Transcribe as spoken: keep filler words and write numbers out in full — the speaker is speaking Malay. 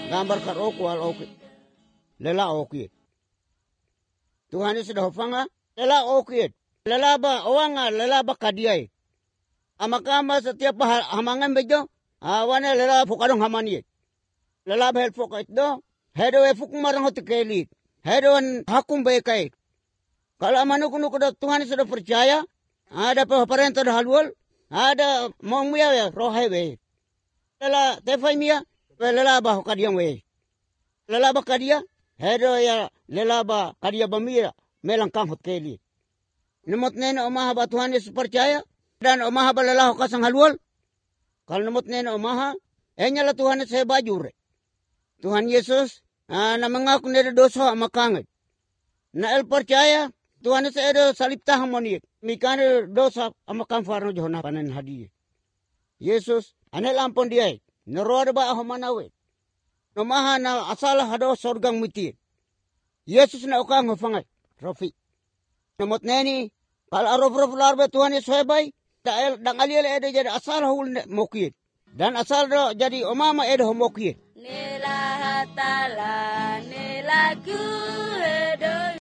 gambar kar oku al oku. Lela oku. Tuhan Yesus dah fanga lela oku. Lela ba owanga lela ba kadiai. Amakama setiap hamangan bejo awane lela fukadong hamani. Lela ba helfok itu hedo e fuk marang hotikeli. Hedo an hakum bekai. Kalau amanu kunu kuda Tuhan Yesus sudah percaya ada perintah dah halwal ada mongmia ya rohai we. Lela tefai mia lela ba kadiang we. Lela ba kadia hedo ya lela ba kadia bamira melangkang hotkeli. Nemot nena omaha ba Tuhan Yesus percaya dan omaha ba lela kasang halwal. Kalau nemot nena omaha enya la Tuhan Yesus bajur. Tuhan Yesus na mengaku neda dosa makangit. Na el percaya Tuhan Yesus ada salib tahamoni. Mikane dosa amakang farno johona panen hadiah. Yesus anel ampon dia. Neroda ba ahomanawe. Nomaha na asal hado sorgang miti. Yesus na ukang hofangai. Rofi. Namot neni. Kal arof-rof larbe Tuhan Yesus hebay. Dang aliel eda jadi asal hul mokir. Dan asal do jadi omama eda homokir. Nila hatala nila ku edo